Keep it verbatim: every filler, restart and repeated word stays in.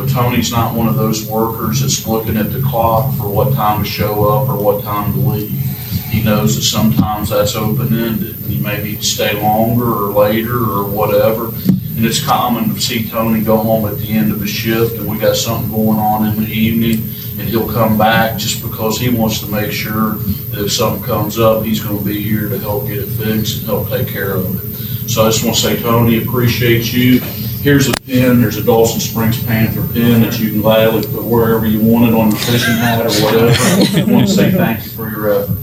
know, Tony's not one of those workers that's looking at the clock for what time to show up or what time to leave. He knows that sometimes that's open-ended. He may need to stay longer or later or whatever. And it's common to see Tony go home at the end of a shift and we got something going on in the evening, and he'll come back just because he wants to make sure that if something comes up, he's going to be here to help get it fixed and help take care of it. So I just want to say, Tony, appreciate you. Here's a pin. There's a Dawson Springs Panther pin that you can gladly put wherever you want it, on your fishing hat or whatever. I want to say thank you for your effort.